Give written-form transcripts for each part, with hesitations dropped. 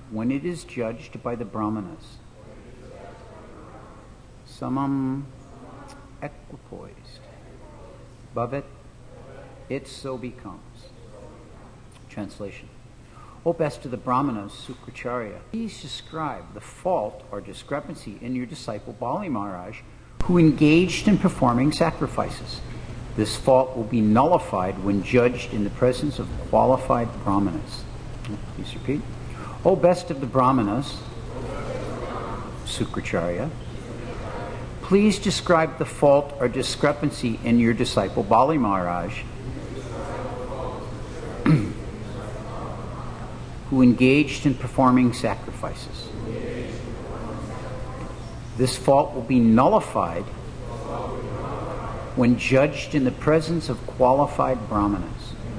when it is judged by the Brahmanas. Samam equipoised. Bhavet, it so becomes. Translation. O best of the Brahmanas, Sukracharya, please describe the fault or discrepancy in your disciple Bali Maharaj, who engaged in performing sacrifices. This fault will be nullified when judged in the presence of qualified Brahmanas. Please repeat. O best of the Brahmanas, Sukracharya, please describe the fault or discrepancy in your disciple Bali Maharaj, who engaged in performing sacrifices. This fault will be nullified when judged in the presence of qualified Brahmanas.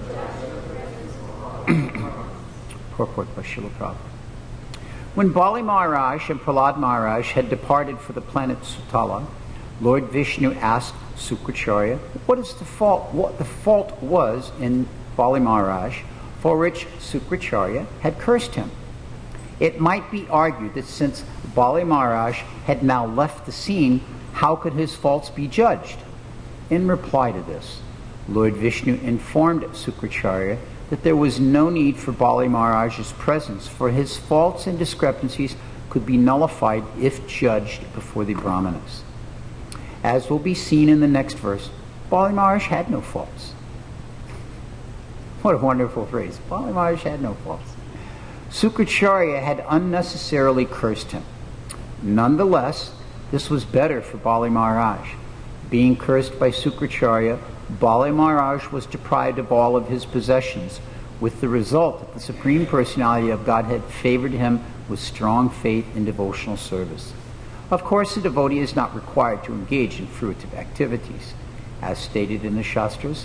Purport by Srila Prabhupada. When Bali Maharaj and Prahlad Maharaj had departed for the planet Sutala, Lord Vishnu asked Sukracharya what the fault was in Bali Maharaj, for which Sukracharya had cursed him. It might be argued that since Bali Maharaj had now left the scene, how could his faults be judged? In reply to this, Lord Vishnu informed Sukracharya that there was no need for Bali Maharaj's presence, for his faults and discrepancies could be nullified if judged before the Brahmanas. As will be seen in the next verse, Bali Maharaj had no faults. What a wonderful phrase. Bali Maharaj had no faults. Sukracharya had unnecessarily cursed him. Nonetheless, this was better for Bali Maharaj. Being cursed by Sukracharya, Bali Maharaj was deprived of all of his possessions, with the result that the Supreme Personality of Godhead favored him with strong faith and devotional service. Of course, a devotee is not required to engage in fruitive activities. As stated in the Shastras,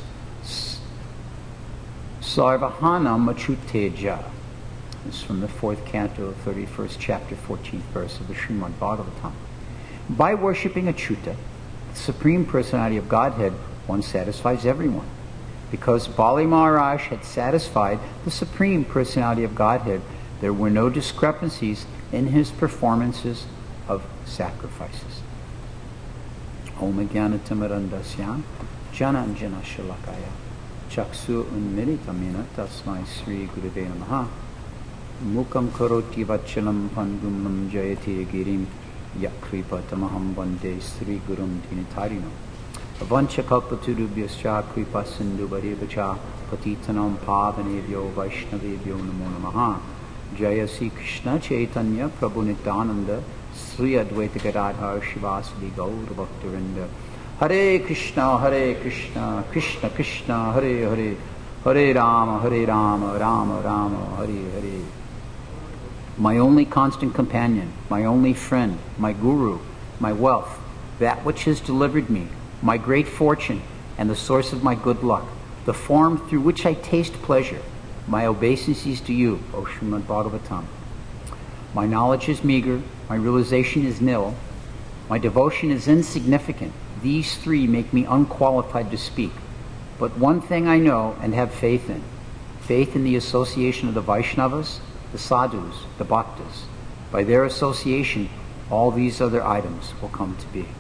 Sarvahana Machuteja. This is from the 4th canto, 31st chapter, 14th verse of the Srimad Bhagavatam. By worshipping Achyuta, the Supreme Personality of Godhead, one satisfies everyone. Because Bali Maharaj had satisfied the Supreme Personality of Godhead, there were no discrepancies in his performances of sacrifices. Om Jnanatimirandasya Jananjana Shalakaya Chaksu Unmilitamina Tasmai Sri Gurave Namaha Mukam Karoti Vachalam Pandumam Jayati Girim Yakripatamaham Vande Sri Gurum Dinitarino Avancha Kalpaturubhyascha Kripa Sindhu Bharevacha Patitanam Pavanevyo Vaishnavevyo Namo Namaha Jaya Sri Krishna Chaitanya Prabhu Nityananda Sri Advaita Gadadhar Shivasadi Gaur Bhaktarinda Hare Krishna, Krishna Krishna, Hare Hare, Hare Rama, Rama Rama, Hare Hare. My only constant companion, my only friend, my guru, my wealth, that which has delivered me, my great fortune, and the source of my good luck, the form through which I taste pleasure, my obeisances to you, O Srimad Bhagavatam. My knowledge is meager, my realization is nil, my devotion is insignificant. These three make me unqualified to speak. But one thing I know and have faith in the association of the Vaishnavas, the Sadhus, the Bhaktas. By their association, all these other items will come to be.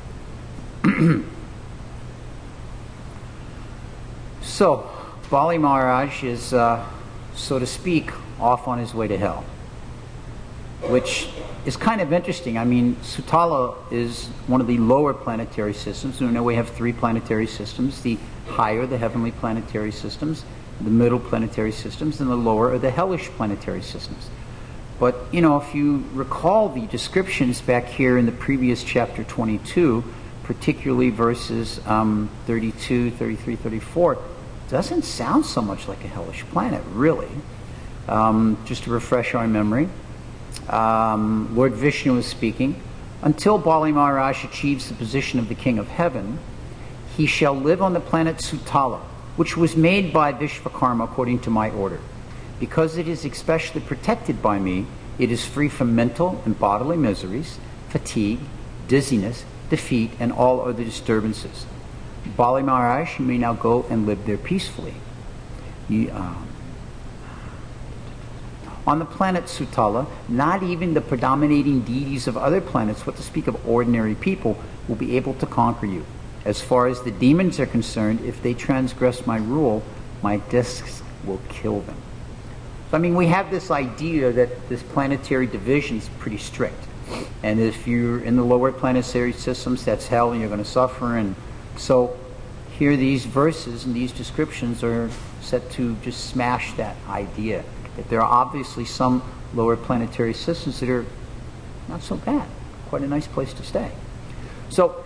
So, Bali Maharaj is, so to speak, off on his way to hell. Which is kind of interesting. I mean, Sutala is one of the lower planetary systems. We know we have 3 planetary systems. The higher, the heavenly planetary systems, the middle planetary systems, and the lower are the hellish planetary systems. But, you know, if you recall the descriptions back here in the previous chapter 22, particularly verses 32, 33, 34, doesn't sound so much like a hellish planet, really. Just to refresh our memory, Lord Vishnu is speaking. Until Bali Maharaj achieves the position of the King of Heaven, he shall live on the planet Sutala, which was made by Vishvakarma according to my order. Because it is especially protected by me, it is free from mental and bodily miseries, fatigue, dizziness, defeat, and all other disturbances. Bali Maharaj, you may now go and live there peacefully. On the planet Sutala, not even the predominating deities of other planets, what to speak of ordinary people, will be able to conquer you. As far as the demons are concerned, if they transgress my rule, my discs will kill them. So, I mean, we have this idea that this planetary division is pretty strict. And if you're in the lower planetary systems, that's hell and you're going to suffer. And so here these verses and these descriptions are set to just smash that idea. That there are obviously some lower planetary systems that are not so bad. Quite a nice place to stay. So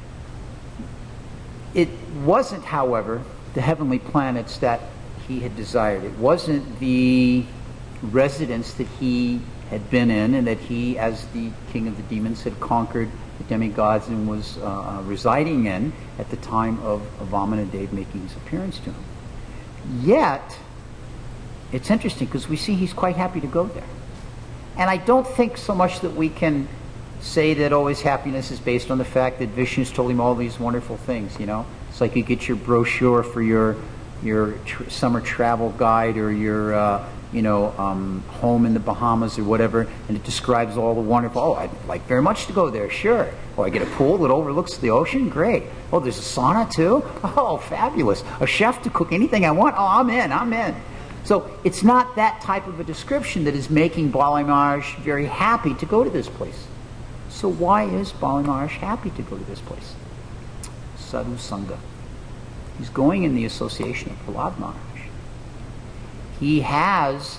it wasn't, however, the heavenly planets that he had desired. It wasn't the residence that he had been in and that he, as the king of the demons, had conquered the demigods and was residing in at the time of Vamanadev making his appearance to him. Yet, it's interesting because we see he's quite happy to go there. And I don't think so much that we can say that, his happiness is based on the fact that Vishnu's told him all these wonderful things, you know. It's like you get your brochure for your summer travel guide or your home in the Bahamas or whatever, and it describes all the wonderful, I'd like very much to go there, sure. I get a pool that overlooks the ocean, great. There's a sauna too? Fabulous. A chef to cook anything I want? I'm in. So it's not that type of a description that is making Bali Maharaj very happy to go to this place. So why is Bali Maharaj happy to go to this place? Sadhu Sangha. He's going in the association of Prahlad Maharaj. He has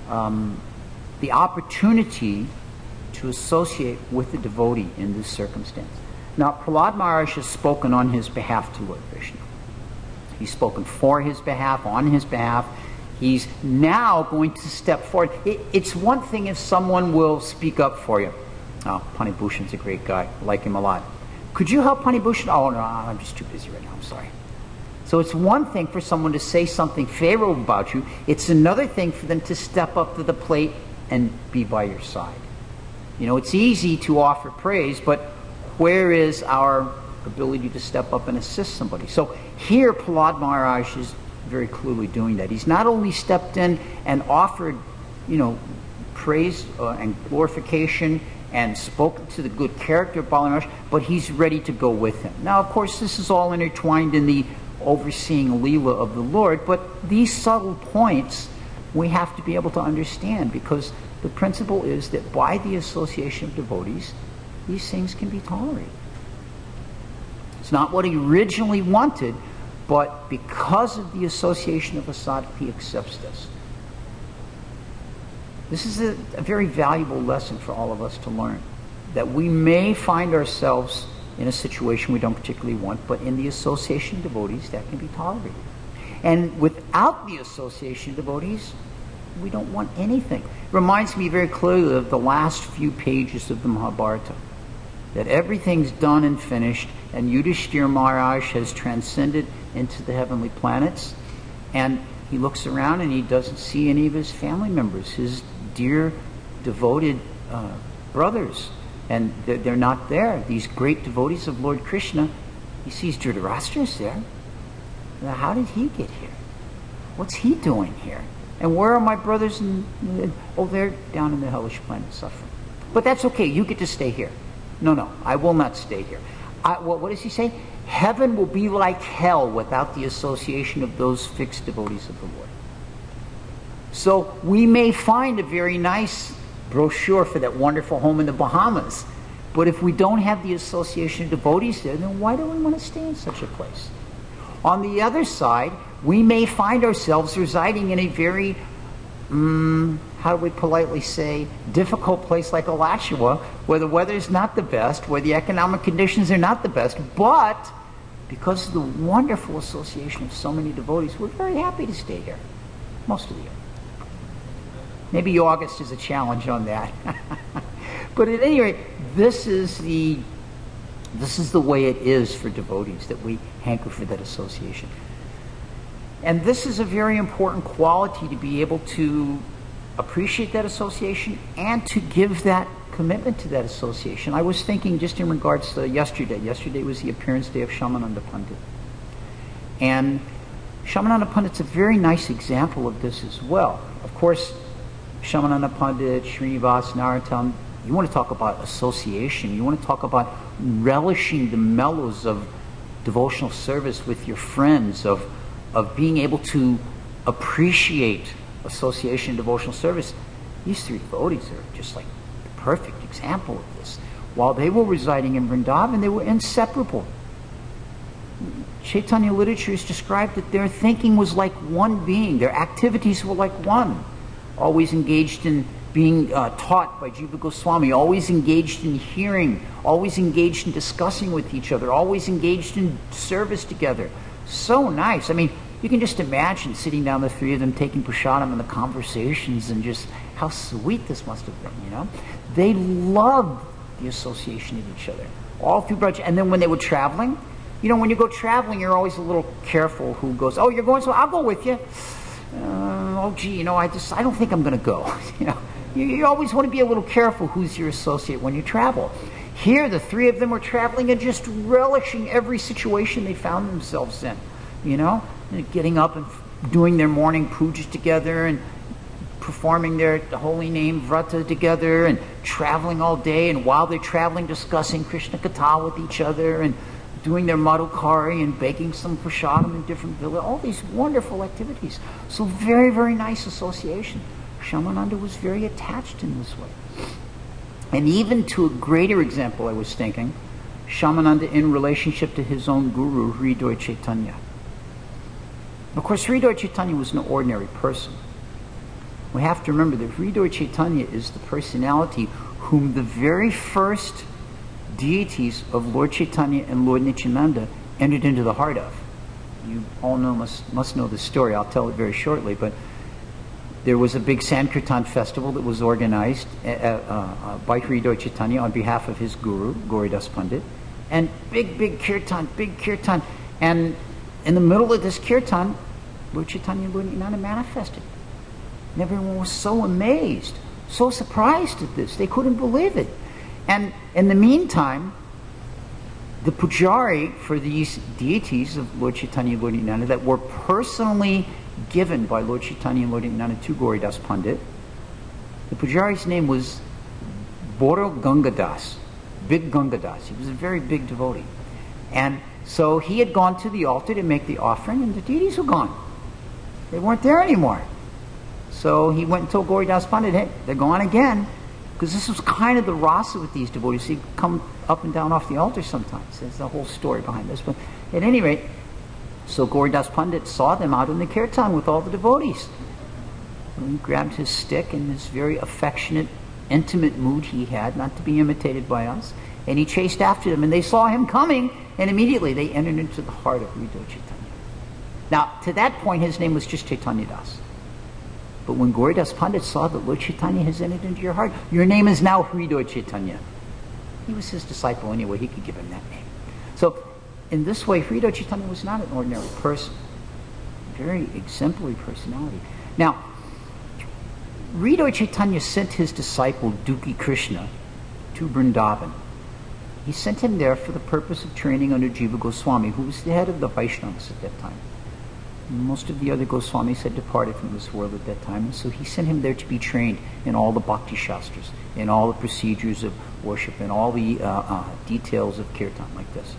the opportunity to associate with the devotee in this circumstance. Now, Prahlad Maharaj has spoken on his behalf to Lord Vishnu. He's spoken for his behalf, on his behalf. He's now going to step forward. It's one thing if someone will speak up for you. Pani Bhushan's a great guy. I like him a lot. Could you help Pani Bhushan? No, I'm just too busy right now. I'm sorry. So it's one thing for someone to say something favorable about you. It's another thing for them to step up to the plate and be by your side. It's easy to offer praise, but where is our ability to step up and assist somebody? So here Prahlad Maharaj is very clearly doing that. He's not only stepped in and offered, praise and glorification and spoken to the good character of Bali Maharaj, but he's ready to go with him. Now, of course, this is all intertwined in the overseeing Leela of the Lord, but these subtle points we have to be able to understand, because the principle is that by the association of devotees, these things can be tolerated. It's not what he originally wanted, but because of the association of a sadhu, he accepts this. This is a very valuable lesson for all of us to learn, that we may find ourselves in a situation we don't particularly want, but in the association of devotees, that can be tolerated. And without the association of devotees, we don't want anything. It reminds me very clearly of the last few pages of the Mahabharata, that everything's done and finished, and Yudhishthira Maharaj has transcended into the heavenly planets, and he looks around and he doesn't see any of his family members, his dear, devoted brothers. And they're not there. These great devotees of Lord Krishna. He sees Dhritarashtra's there. Now, how did he get here? What's he doing here? And where are my brothers? They're down in the hellish planet suffering. But that's okay. You get to stay here. No, I will not stay here. What does he say? Heaven will be like hell without the association of those fixed devotees of the Lord. So we may find a very nice brochure for that wonderful home in the Bahamas, but if we don't have the association of devotees there, then why do we want to stay in such a place? On the other side, we may find ourselves residing in a very, how do we politely say, difficult place like Alachua, where the weather is not the best, where the economic conditions are not the best, but because of the wonderful association of so many devotees, we're very happy to stay here most of the year. Maybe August is a challenge on that. But at any rate, this is the way it is for devotees, that we hanker for that association. And this is a very important quality, to be able to appreciate that association and to give that commitment to that association. I was thinking just in regards to yesterday. Yesterday was the appearance day of Shyamananda Pandit. And Shyamananda Pandit's a very nice example of this as well. Of course, Shamananda Pandit, Srinivas, Narottam. You want to talk about association. You want to talk about relishing the mellows of devotional service with your friends, of being able to appreciate association and devotional service. These three devotees are just like the perfect example of this. While they were residing in Vrindavan, they were inseparable. Chaitanya literature has described that their thinking was like one being. Their activities were like one. Always engaged in being taught by Jiva Goswami, always engaged in hearing, always engaged in discussing with each other, always engaged in service together. So nice. I mean, you can just imagine sitting down, the three of them, taking prasadam and the conversations, and just how sweet this must have been, you know? They loved the association of each other, all through Braj. And then when they were traveling, you know, when you go traveling, you're always a little careful who goes, oh, you're going, so I'll go with you. Oh, gee, you know, I don't think I'm going to go. You know, you always want to be a little careful who's your associate when you travel. Here, the three of them were traveling and just relishing every situation they found themselves in. You know, getting up and doing their morning pujas together and performing their holy name vrata together and traveling all day, and while they're traveling, discussing Krishna Katha with each other and doing their madhukari and baking some prasadam in different villages. All these wonderful activities. So very, very nice association. Shamananda was very attached in this way. And even to a greater example, I was thinking, Shamananda in relationship to his own guru, Hridoy Chaitanya. Of course, Hridoy Chaitanya was no ordinary person. We have to remember that Hridoy Chaitanya is the personality whom the very first deities of Lord Chaitanya and Lord Nityananda entered into the heart of. You all must know the story. I'll tell it very shortly, but there was a big Sankirtan festival that was organized by Hridoy Chaitanya on behalf of his guru, Gauridas Pandit, and big kirtan. And in the middle of this kirtan, Lord Chaitanya and Lord Nityananda manifested. And everyone was so amazed, so surprised at this. They couldn't believe it. And in the meantime, the pujari for these deities of Lord Chaitanya and Lord Nityananda that were personally given by Lord Chaitanya and Lord Nityananda to Gauridas Pandit, the pujari's name was Boro Gangadas, Big Gangadas. He was a very big devotee. And so he had gone to the altar to make the offering, and the deities were gone. They weren't there anymore. So he went and told Gauridas Pandit, hey, they're gone again. Because this was kind of the rasa with these devotees. He'd come up and down off the altar sometimes. There's the whole story behind this. But at any rate, so Gauridas Pandit saw them out in the kirtan with all the devotees. And he grabbed his stick in this very affectionate, intimate mood he had, not to be imitated by us, and he chased after them. And they saw him coming, and immediately they entered into the heart of Hridoy Chaitanya. Now, to that point, his name was just Chaitanya Das. But when Gauridas Pandit saw that Lord Chaitanya has entered into your heart, your name is now Hridoy Chaitanya. He was his disciple anyway. He could give him that name. So, in this way, Hridoy Chaitanya was not an ordinary person. Very exemplary personality. Now, Hridoy Chaitanya sent his disciple Dukhi Krishna to Vrindavan. He sent him there for the purpose of training under Jiva Goswami, who was the head of the Vaishnavas at that time. Most of the other Goswamis had departed from this world at that time, and so he sent him there to be trained in all the Bhakti Shastras, in all the procedures of worship, in all the details of kirtan like this.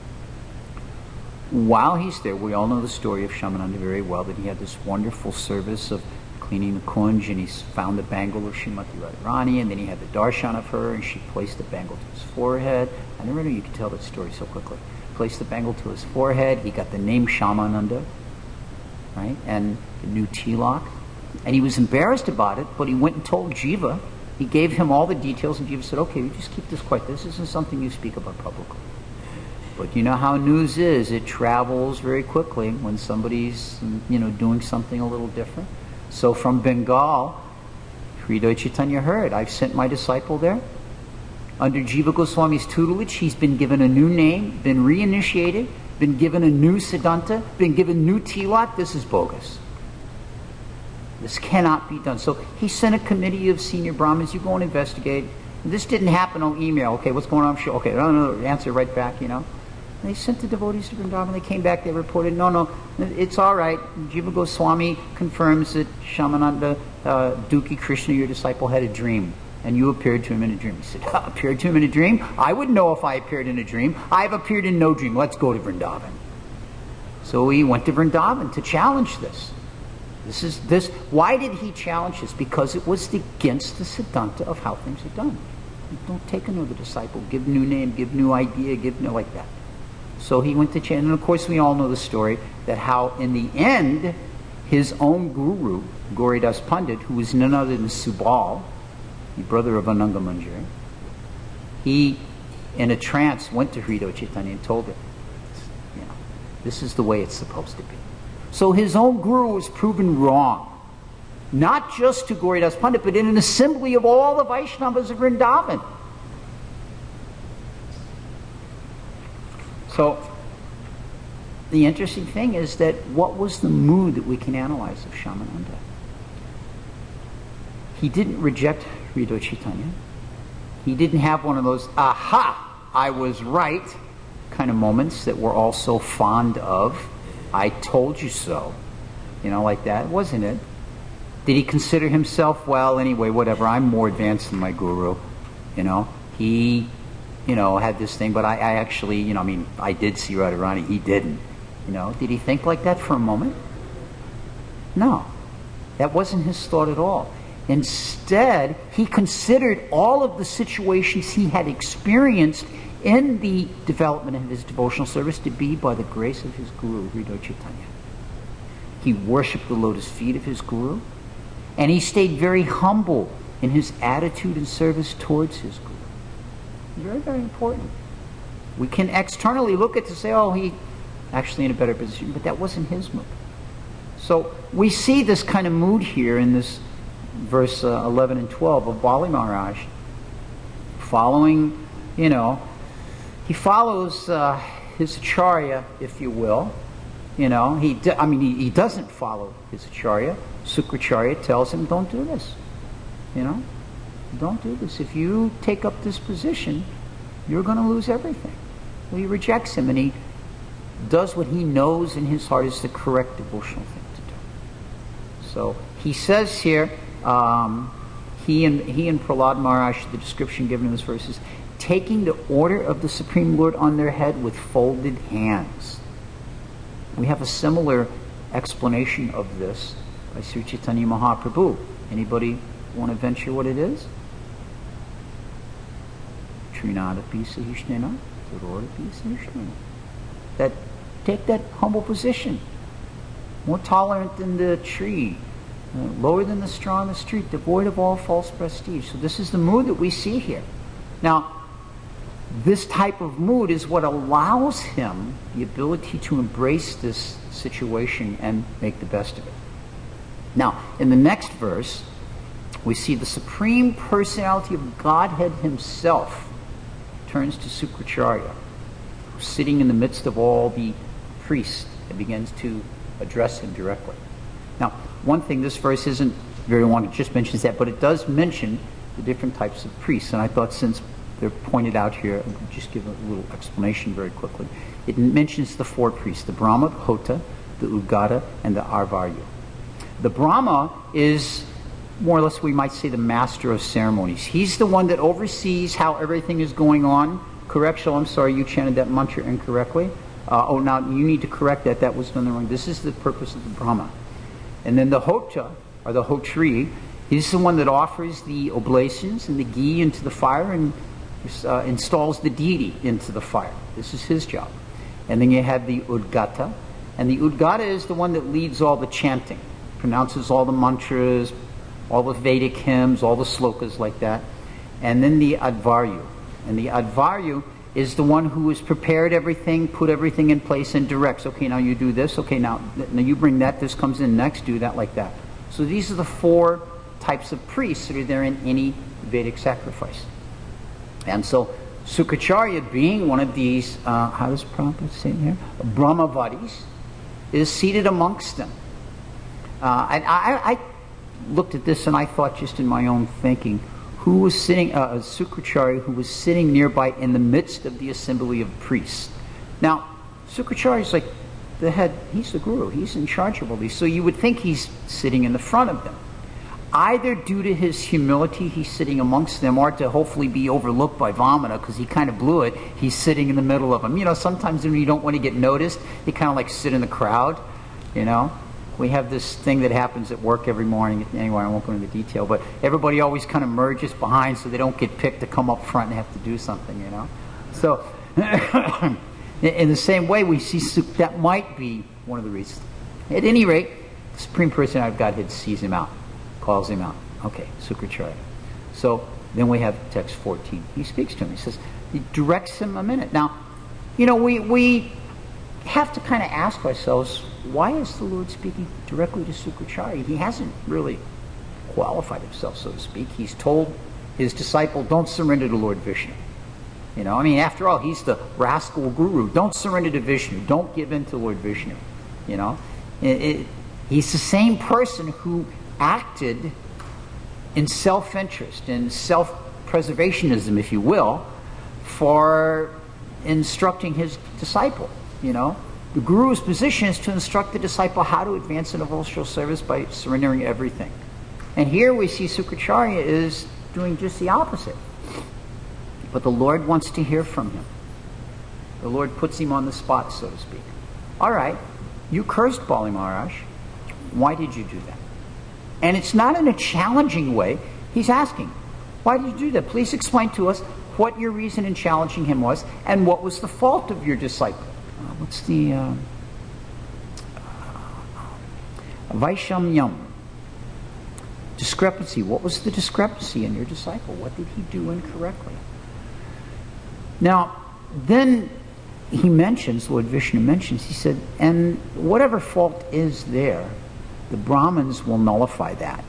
While he's there, we all know the story of Shamananda very well, that he had this wonderful service of cleaning the kunj, and he found the bangle of Srimati Radharani, and then he had the darshan of her, and she placed the bangle to his forehead. I never knew you could tell that story so quickly. Placed the bangle to his forehead. He got the name Shamananda, right, and the new tilak. And he was embarrassed about it, but he went and told Jiva. He gave him all the details, and Jiva said, okay, you just keep this quiet. This isn't something you speak about publicly. But you know how news is. It travels very quickly when somebody's, doing something a little different. So from Bengal, Hridoy Chaitanya heard, I've sent my disciple there. Under Jiva Goswami's tutelage, he's been given a new name, been reinitiated, been given a new siddhanta, been given new tilak. This is bogus. This cannot be done. So he sent a committee of senior Brahmins. You go and investigate. This didn't happen on email. Okay, what's going on? Okay, no, answer right back, They sent the devotees to Vrindavan. They came back. They reported, no, it's all right. Jiva Goswami confirms that Shamananda, Duki Krishna, your disciple, had a dream. And you appeared to him in a dream. He said, appeared to him in a dream? I wouldn't know if I appeared in a dream. I've appeared in no dream. Let's go to Vrindavan. So he went to Vrindavan to challenge this. Why did he challenge this? Because it was against the Siddhanta of how things are done. You don't take another disciple, give new name, give new idea, like that. So he went to challenge. And of course we all know the story that how in the end his own guru, Gauridas Pandit, who was none other than Subal, the brother of Ananga Manjari, he in a trance went to Hrido Chaitanya and told him, this is the way it's supposed to be. So his own guru was proven wrong. Not just to Gauridas Pandit, but in an assembly of all the Vaishnavas of Vrindavan. So, the interesting thing is that what was the mood that we can analyze of Shamananda? He didn't reject Hrido Chaitanya. He didn't have one of those, aha, I was right, kind of moments that we're all so fond of. I told you so. Like that. Wasn't it? Did he consider himself, well, anyway, whatever, I'm more advanced than my guru. He, had this thing, but I actually, I did see Radharani, he didn't. Did he think like that for a moment? No. That wasn't his thought at all. Instead, he considered all of the situations he had experienced in the development of his devotional service to be by the grace of his guru, Hrido Chaitanya. He worshipped the lotus feet of his guru, and he stayed very humble in his attitude and service towards his guru. Very, very important. We can externally look at to say, oh, he actually in a better position, but that wasn't his mood. So we see this kind of mood here in this verse 11 and 12 of Bali Maharaj, following, he follows his acharya, if you will. He doesn't follow his acharya. Sukracharya tells him, don't do this. Don't do this. If you take up this position, you're going to lose everything. Well, he rejects him, and he does what he knows in his heart is the correct devotional thing to do. So he says here, he and Prahlad Maharaj, the description given in this verse is, taking the order of the Supreme Lord on their head with folded hands. We have a similar explanation of this by Sri Chaitanya Mahaprabhu. Anybody want to venture what it is? Trinadapi Sahishnena, Tarodapi Sahishnena. That take that humble position. More tolerant than the tree, lower than the straw on the street, devoid of all false prestige. So this is the mood that we see here. Now, this type of mood is what allows him the ability to embrace this situation and make the best of it. Now, in the next verse, we see the Supreme Personality of Godhead himself turns to Sukracharya, who's sitting in the midst of all the priests, and begins to address him directly. Now, one thing, this verse isn't very long, it just mentions that, but it does mention the different types of priests, and I thought since they're pointed out here, I'll just give a little explanation very quickly. It mentions the four priests, the Brahma, the Hota, the Udgata, and the Arvaryu. The Brahma is more or less, we might say, the master of ceremonies. He's the one that oversees how everything is going on. Correction, I'm sorry, you chanted that mantra incorrectly. Now you need to correct that. That was done wrong. This is the purpose of the Brahma. And then the Hota, or the Hotri, he's the one that offers the oblations and the ghee into the fire and installs the deity into the fire. This is his job. And then you have the Udgata. And the Udgata is the one that leads all the chanting, pronounces all the mantras, all the Vedic hymns, all the slokas like that. And then the Advaryu. And the Advaryu is the one who has prepared everything, put everything in place, and directs. Okay, now you do this. Okay, now you bring that. This comes in next. Do that like that. So these are the four types of priests that are there in any Vedic sacrifice. And so Sukracharya, being one of these, how does Prabhupada say it here? Brahmavadis, is seated amongst them. And I looked at this and I thought just in my own thinking, who was sitting, Sukracharya, who was sitting nearby in the midst of the assembly of priests. Now, Sukracharya is like the head, he's the guru, he's in charge of all these. So you would think he's sitting in the front of them. Either due to his humility, he's sitting amongst them, or to hopefully be overlooked by Vamana, because he kind of blew it, he's sitting in the middle of them. You know, sometimes when you don't want to get noticed, you kind of like sit in the crowd, you know. We have this thing that happens at work every morning. Anyway, I won't go into detail, but everybody always kind of merges behind so they don't get picked to come up front and have to do something, you know. So, in the same way, we see that might be one of the reasons. At any rate, the Supreme Personality of Godhead sees him out, calls him out. Okay, Sukracharya. So, then we have text 14. He speaks to him. He says, he directs him a minute. Now, you know, we have to kind of ask ourselves, why is the Lord speaking directly to Sukracharya? He hasn't really qualified himself, so to speak. He's told his disciple, don't surrender to Lord Vishnu. You know, I mean, after all, he's the rascal guru. Don't surrender to Vishnu. Don't give in to Lord Vishnu. You know, he's the same person who acted in self-interest, in self-preservationism, if you will, for instructing his disciple. You know, the guru's position is to instruct the disciple how to advance in devotional service by surrendering everything. And here we see Sukracharya is doing just the opposite. But the Lord wants to hear from him. The Lord puts him on the spot, so to speak. All right, you cursed Bali Maharaj. Why did you do that? And it's not in a challenging way. He's asking, why did you do that? Please explain to us what your reason in challenging him was, and what was the fault of your disciple. What's the Vaishamyam? Discrepancy. What was the discrepancy in your disciple? What did he do incorrectly? Now, then he mentions, Lord Vishnu mentions, he said, and whatever fault is there, the Brahmins will nullify that.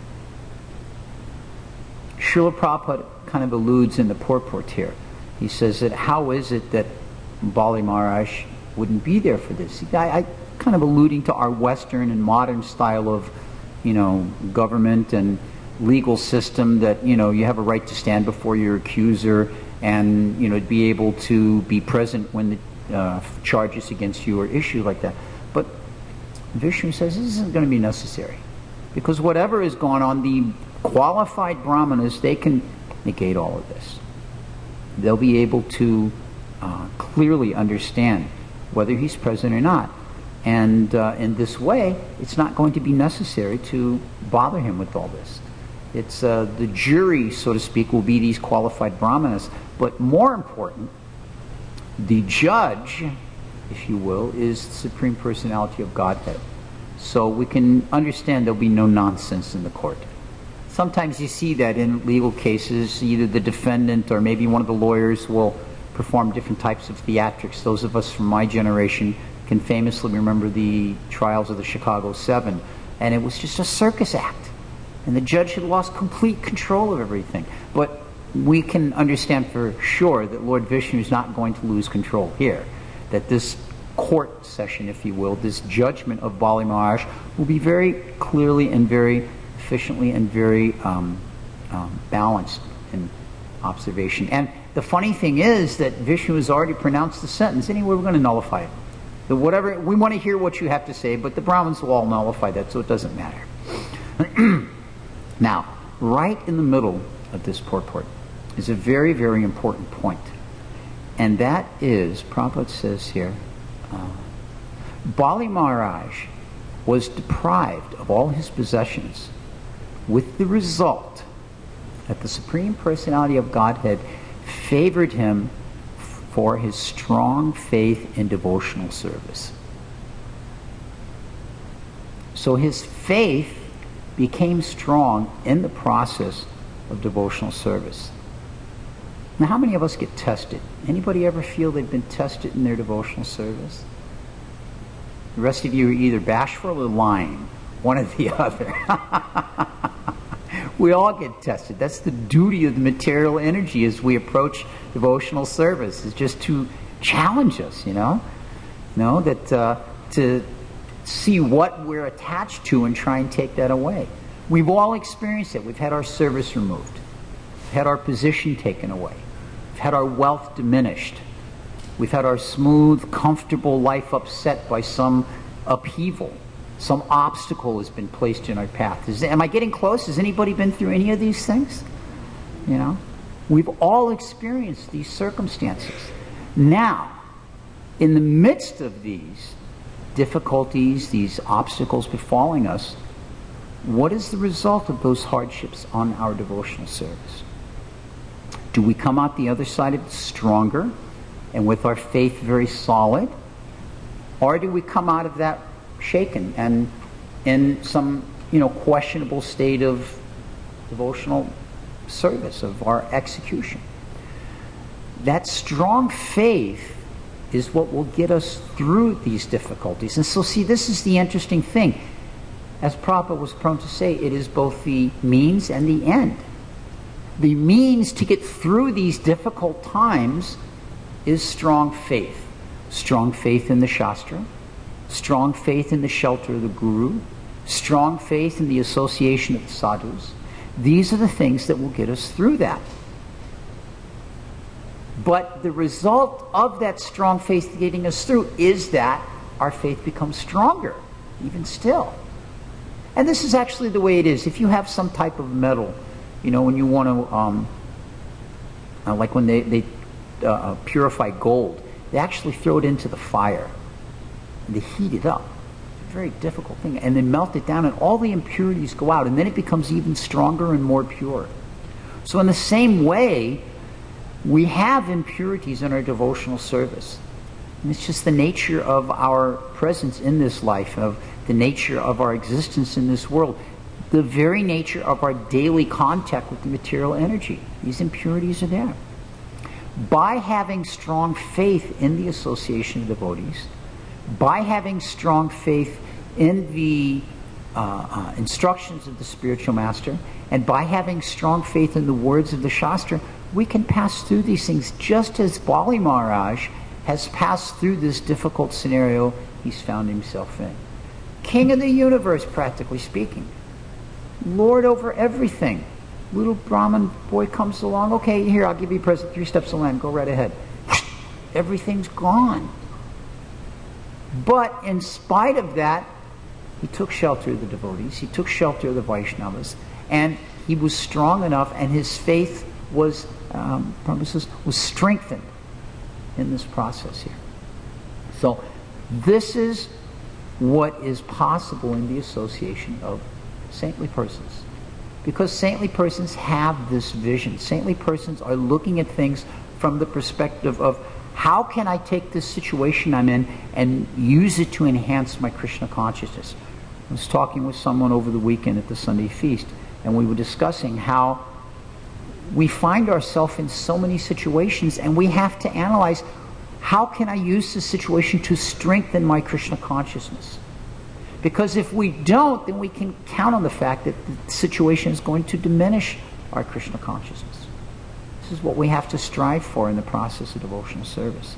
Srila Prabhupada kind of alludes in the purport here. He says that how is it that Bali Maharaj wouldn't be there for this? I kind of alluding to our Western and modern style of, you know, government and legal system that, you know, you have a right to stand before your accuser and, you know, be able to be present when the charges against you are issued like that. But Vishnu says this isn't going to be necessary, because whatever is going on, the qualified brahmanas, they can negate all of this. They'll be able to clearly understand whether he's present or not. And in this way, it's not going to be necessary to bother him with all this. It's the jury, so to speak, will be these qualified brahmanas. But more important, the judge, if you will, is the Supreme Personality of Godhead. So we can understand there'll be no nonsense in the court. Sometimes you see that in legal cases, either the defendant or maybe one of the lawyers will perform different types of theatrics. Those of us from my generation can famously remember the trials of the Chicago 7, and it was just a circus act. And the judge had lost complete control of everything. But we can understand for sure that Lord Vishnu is not going to lose control here. That this court session, if you will, this judgment of Bali Maharaj will be very clearly and very efficiently and very balanced in observation. And the funny thing is that Vishnu has already pronounced the sentence. Anyway, we're going to nullify it. The whatever, we want to hear what you have to say, but the Brahmins will all nullify that, so it doesn't matter. Now, right in the middle of this purport is a very, very important point. And that is, Prabhupada says here, Bali Maharaj was deprived of all his possessions, with the result that the Supreme Personality of Godhead favored him for his strong faith in devotional service. So his faith became strong in the process of devotional service. Now, how many of us get tested? Anybody ever feel they've been tested in their devotional service? The rest of you are either bashful or lying, one or the other. We all get tested. That's the duty of the material energy as we approach devotional service, is just to challenge us, that to see what we're attached to and try and take that away. We've all experienced it. We've had our service removed. We've had our position taken away. We've had our wealth diminished. We've had our smooth, comfortable life upset by some upheaval. Some obstacle has been placed in our path. Am I getting close? Has anybody been through any of these things? You know? We've all experienced these circumstances. Now, in the midst of these difficulties, these obstacles befalling us, what is the result of those hardships on our devotional service? Do we come out the other side of it stronger and with our faith very solid? Or do we come out of that shaken and in some, questionable state of devotional service, of our execution? That strong faith is what will get us through these difficulties. And so, see, this is the interesting thing. As Prabhupada was prone to say, it is both the means and the end. The means to get through these difficult times is strong faith. Strong faith in the Shastra, strong faith in the shelter of the Guru, strong faith in the association of the sadhus. These are the things that will get us through that. But the result of that strong faith getting us through is that our faith becomes stronger, even still. And this is actually the way it is. If you have some type of metal, when you want to, like when they purify gold, they actually throw it into the fire and they heat it up. It's a very difficult thing. And they melt it down and all the impurities go out, and then it becomes even stronger and more pure. So in the same way, we have impurities in our devotional service. And it's just the nature of our presence in this life, of the nature of our existence in this world, the very nature of our daily contact with the material energy. These impurities are there. By having strong faith in the association of devotees, by having strong faith in the instructions of the spiritual master, and by having strong faith in the words of the Shastra, we can pass through these things just as Bali Maharaj has passed through this difficult scenario he's found himself in. King of the universe, practically speaking. Lord over everything. Little Brahmin boy comes along, okay, here, I'll give you a present, 3 steps of land, go right ahead. Everything's gone. But in spite of that, he took shelter of the devotees, he took shelter of the Vaishnavas, and he was strong enough, and his faith was strengthened in this process here. So this is what is possible in the association of saintly persons. Because saintly persons have this vision. Saintly persons are looking at things from the perspective of, how can I take this situation I'm in and use it to enhance my Krishna consciousness? I was talking with someone over the weekend at the Sunday feast, and we were discussing how we find ourselves in so many situations, and we have to analyze, how can I use this situation to strengthen my Krishna consciousness? Because if we don't, then we can count on the fact that the situation is going to diminish our Krishna consciousness. This is what we have to strive for in the process of devotional service.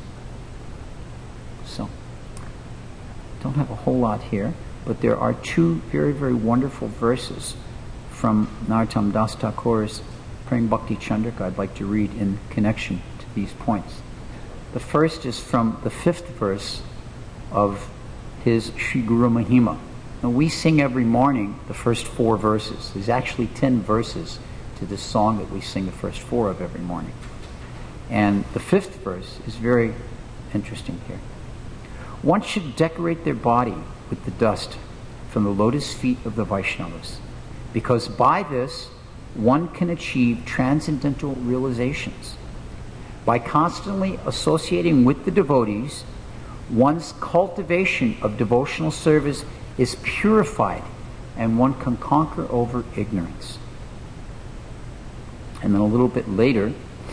So, don't have a whole lot here, but there are 2 very, very wonderful verses from Narottam Das Thakur's Prem Bhakti Chandrika I'd like to read in connection to these points. The first is from the 5th verse of his Sri Guru Mahima. Now we sing every morning the first 4 verses. There's actually 10 verses to this song that we sing the first 4 of every morning. And the 5th verse is very interesting here. One should decorate their body with the dust from the lotus feet of the Vaishnavas, because by this one can achieve transcendental realizations. By constantly associating with the devotees, one's cultivation of devotional service is purified, and one can conquer over ignorance. And then a little bit later,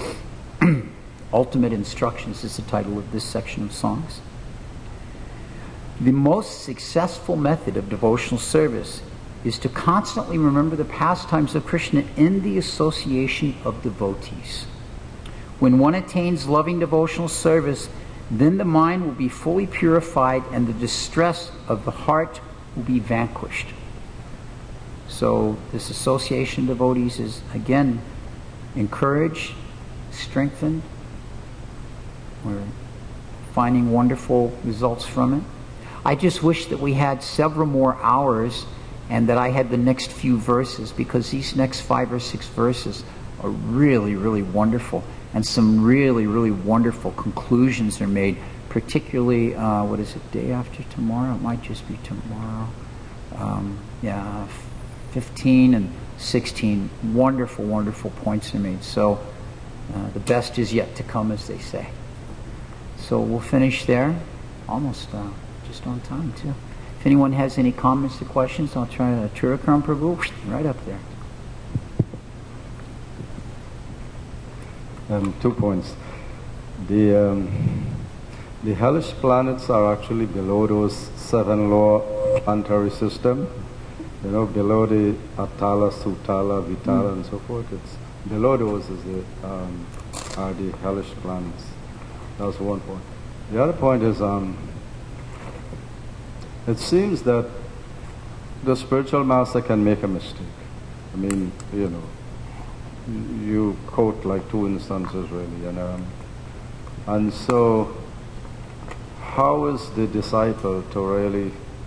Ultimate Instructions is the title of this section of songs. The most successful method of devotional service is to constantly remember the pastimes of Krishna in the association of devotees. When one attains loving devotional service, then the mind will be fully purified and the distress of the heart will be vanquished. So this association of devotees is again encouraged, strengthened. We're finding wonderful results from it. I just wish that we had several more hours and that I had the next few verses, because these next 5 or 6 verses are really, really wonderful. And some really, really wonderful conclusions are made, particularly, day after tomorrow? It might just be tomorrow. 15 and 16. Wonderful, wonderful points are made. So the best is yet to come, as they say. So we'll finish there. Almost just on time, too. If anyone has any comments or questions, I'll try to Churakaram Prabhu, right up there. 2 points. The hellish planets are actually below those 7-law planetary system. You know, below the Atala, Sutala, Vitala, and so forth. It's below those are the hellish planets. That's one point. The other point is, it seems that the spiritual master can make a mistake. I mean, you know, you quote like 2 instances really, and so how is the disciple to really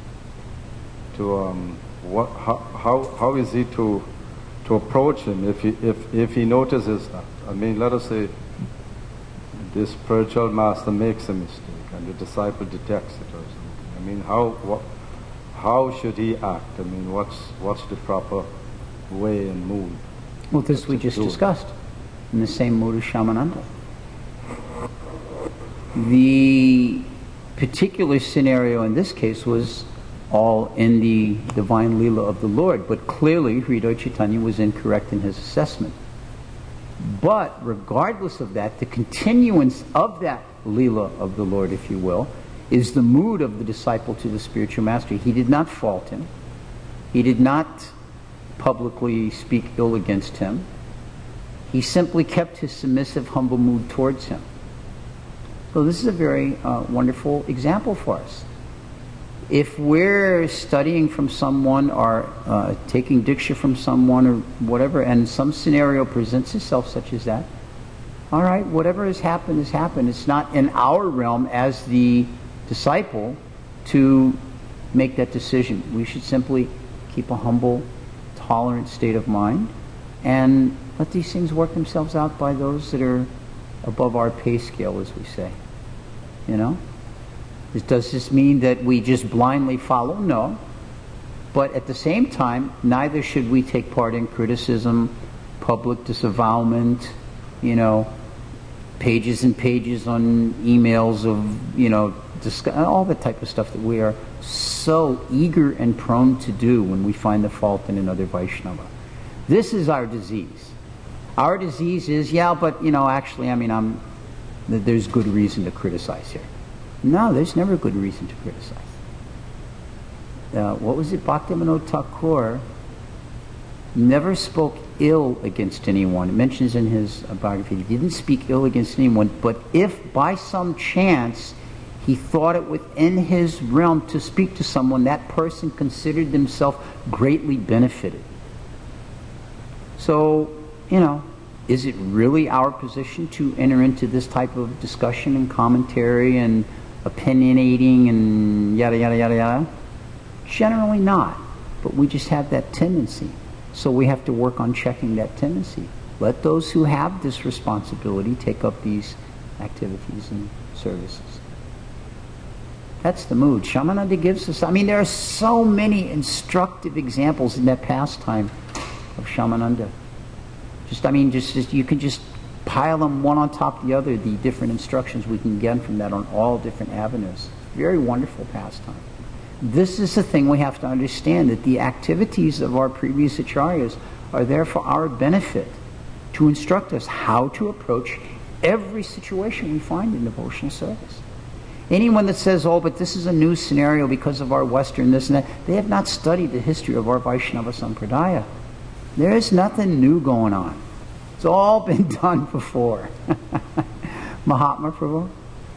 how is he to approach him if he notices that? I mean, let us say the spiritual master makes a mistake and the disciple detects it or something. I mean, how should he act? I mean, what's the proper way and mood? Well, this we just discussed, in the same mood as Shamananda. The particular scenario in this case was all in the divine Leela of the Lord, but clearly Hriday Chaitanya was incorrect in his assessment. But regardless of that, the continuance of that Leela of the Lord, if you will, is the mood of the disciple to the spiritual master. He did not fault him. He did not publicly speak ill against him. He simply kept his submissive, humble mood towards him. So this is a very wonderful example for us. If we're studying from someone or taking diksha from someone or whatever, and some scenario presents itself such as that, all right, whatever has happened has happened. It's not in our realm as the disciple to make that decision. We should simply keep a humble, tolerant state of mind and let these things work themselves out by those that are above our pay scale, as we say. You know? Does this mean that we just blindly follow? No. But at the same time, neither should we take part in criticism, public disavowalment, you know, pages and pages on emails of, you know, all the type of stuff that we are so eager and prone to do when we find the fault in another Vaishnava. This is our disease. Our disease is, but, you know, actually, I mean, there's good reason to criticize here. No, there's never good reason to criticize. What was it? Bhaktivinoda Thakur never spoke ill against anyone. It mentions in his biography, he didn't speak ill against anyone, but if by some chance he thought it within his realm to speak to someone, that person considered themselves greatly benefited. So, you know, is it really our position to enter into this type of discussion and commentary and opinionating and yada, yada, yada, yada? Generally not. But we just have that tendency. So we have to work on checking that tendency. Let those who have this responsibility take up these activities and services. That's the mood. Shamananda gives us, I mean, there are so many instructive examples in that pastime of Shamananda. Just you can just pile them one on top of the other, the different instructions we can get from that on all different avenues. Very wonderful pastime. This is the thing we have to understand, that the activities of our previous acharyas are there for our benefit, to instruct us how to approach every situation we find in devotional service. Anyone that says, but this is a new scenario because of our Western this and that, they have not studied the history of our Vaishnava Sampradaya. There is nothing new going on. It's all been done before. Mahatma Prabhu?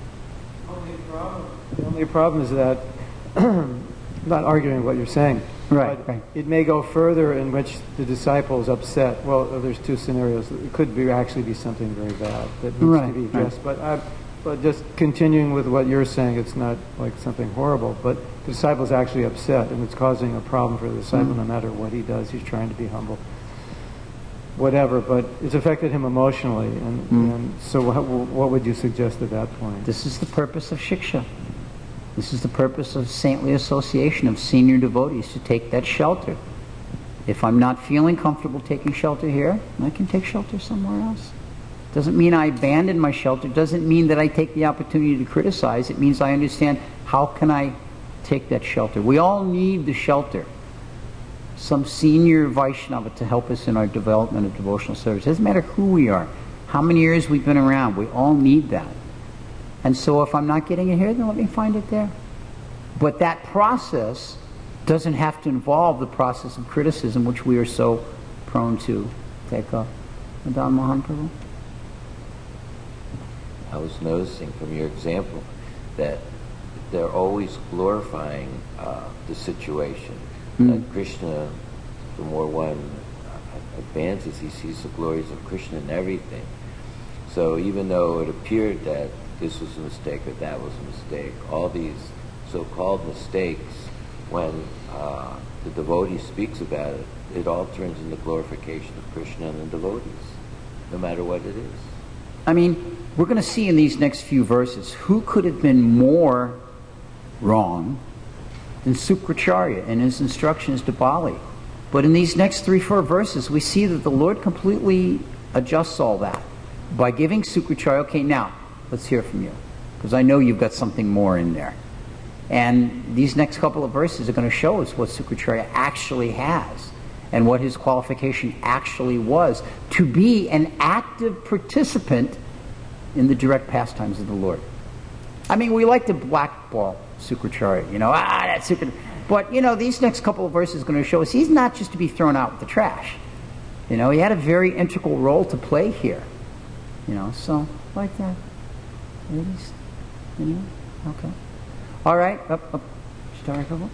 The only problem is that, I'm not arguing what you're saying, right. It may go further in which the disciple is upset. Well, there's 2 scenarios. It could actually be something very bad that needs to be addressed. But But just continuing with what you're saying, it's not like something horrible, but the disciple's actually upset, and it's causing a problem for the disciple. No matter what he does, he's trying to be humble. Whatever, but it's affected him emotionally. And so what would you suggest at that point? This is the purpose of Shiksha. This is the purpose of saintly association, of senior devotees, to take that shelter. If I'm not feeling comfortable taking shelter here, I can take shelter somewhere else. Doesn't mean I abandon my shelter. Doesn't mean that I take the opportunity to criticize. It means I understand how can I take that shelter. We all need the shelter. Some senior Vaishnava to help us in our development of devotional service. It doesn't matter who we are, how many years we've been around. We all need that. And so if I'm not getting it here, then let me find it there. But that process doesn't have to involve the process of criticism, which we are so prone to take up. Madan Mohan Prabhu? I was noticing from your example that they're always glorifying the situation. That Krishna, the more one advances, he sees the glories of Krishna in everything. So even though it appeared that this was a mistake or that was a mistake, all these so-called mistakes, when the devotee speaks about it, it all turns into glorification of Krishna and the devotees, no matter what it is. I mean, we're going to see in these next few verses who could have been more wrong than Sukracharya in his instructions to Bali. But in these next 3-4 verses, we see that the Lord completely adjusts all that by giving Sukracharya, okay, now, let's hear from you, because I know you've got something more in there. And these next couple of verses are going to show us what Sukracharya actually has and what his qualification actually was to be an active participant in the direct pastimes of the Lord. I mean, we like to blackball Sukracharya, that's Sukracharya. But, these next couple of verses are going to show us he's not just to be thrown out with the trash. He had a very integral role to play here. So, like that. Ladies, okay. All right, up. Start a couple.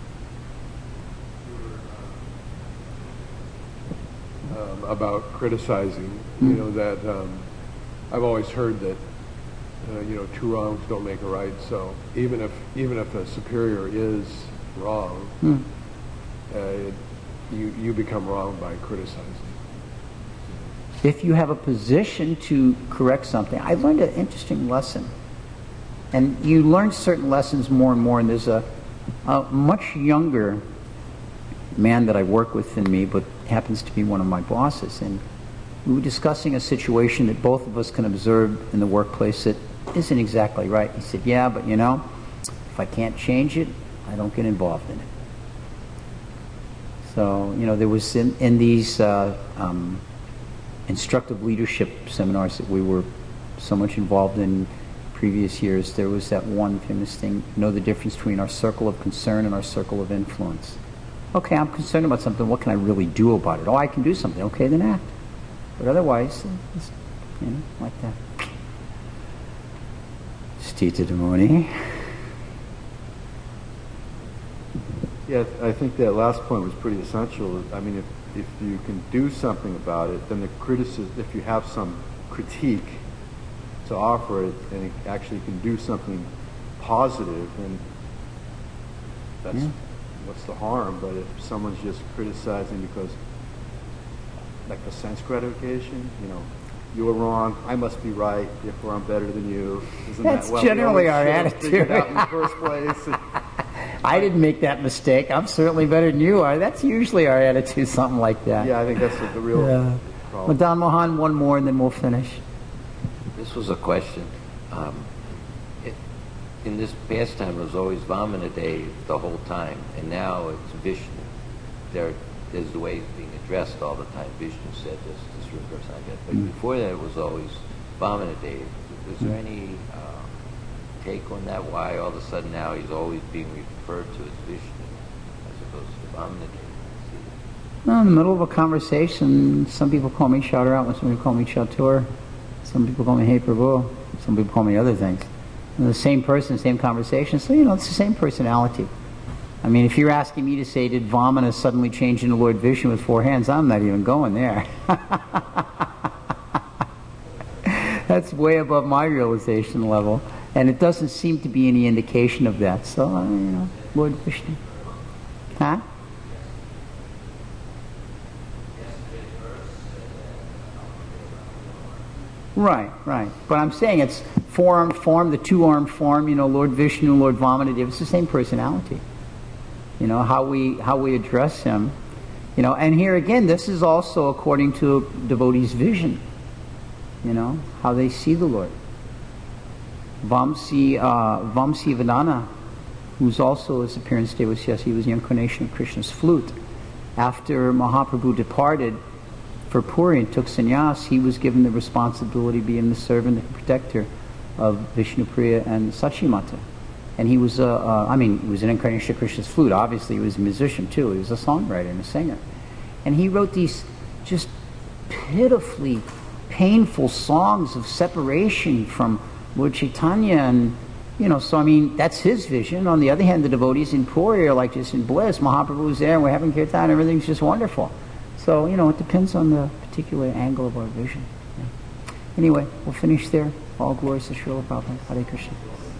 About criticizing, that I've always heard that two wrongs don't make a right. So even if a superior is wrong, you become wrong by criticizing. If you have a position to correct something, I learned an interesting lesson, and you learn certain lessons more and more. And there's a much younger man that I work with than me, but happens to be one of my bosses, and we were discussing a situation that both of us can observe in the workplace that isn't exactly right. He said, yeah, but if I can't change it, I don't get involved in it. So, there was in these instructive leadership seminars that we were so much involved in previous years, there was that one famous thing, know the difference between our circle of concern and our circle of influence. Okay, I'm concerned about something, what can I really do about it? Oh, I can do something, okay, then act. But otherwise, it's, like that. Stita Damoni. Yeah, I think that last point was pretty essential. I mean, if you can do something about it, then the criticism, if you have some critique to offer it, and it actually can do something positive, then that's what's the harm? But if someone's just criticizing because, like, the sense gratification, you were wrong, I must be right, therefore I'm better than you. Isn't That's that generally our attitude. Out in the first place. I didn't make that mistake. I'm certainly better than you are. That's usually our attitude, something like that. Yeah, I think that's the real problem. Madan Mohan, one more and then we'll finish. This was a question. In this pastime, it was always Vamanadev the whole time, and now it's Vishnu. There's the way it's being addressed all the time. Vishnu said this reverse I get. But before that, it was always Vamanadev. Is there any take on that? Why all of a sudden now he's always being referred to as Vishnu as opposed to Vamanadev? Well, in the middle of a conversation, some people call me Shadarath, some people call me Chatur, some people call me Hey Prabhu, some people call me other things. And the same person, same conversation, so it's the same personality. I mean, if you're asking me to say, did Vamana suddenly change into Lord Vishnu with 4 hands, I'm not even going there. That's way above my realization level, and it doesn't seem to be any indication of that. So, Lord Vishnu. Huh? Right. But I'm saying it's four-armed form, the two-armed form, Lord Vishnu, Lord Vamanadev, it's the same personality. How we address him. And here again, this is also according to a devotee's vision. How they see the Lord. Vamsi Vadana, who's also his appearance day was, he was the incarnation of Krishna's flute. After Mahaprabhu departed for Puri and took sannyas, he was given the responsibility of being the servant and protector of Vishnupriya and Sachimata. And he was he was an incarnation of Krishna's flute. Obviously, he was a musician too. He was a songwriter and a singer. And he wrote these just pitifully painful songs of separation from Lord Chaitanya, and that's his vision. On the other hand, the devotees in Puri are like just in bliss. Mahaprabhu was there, and we're having kirtan, and everything's just wonderful. So, it depends on the particular angle of our vision. Yeah. Anyway, we'll finish there. All glories to Srila Prabhupada. Hare Krishna.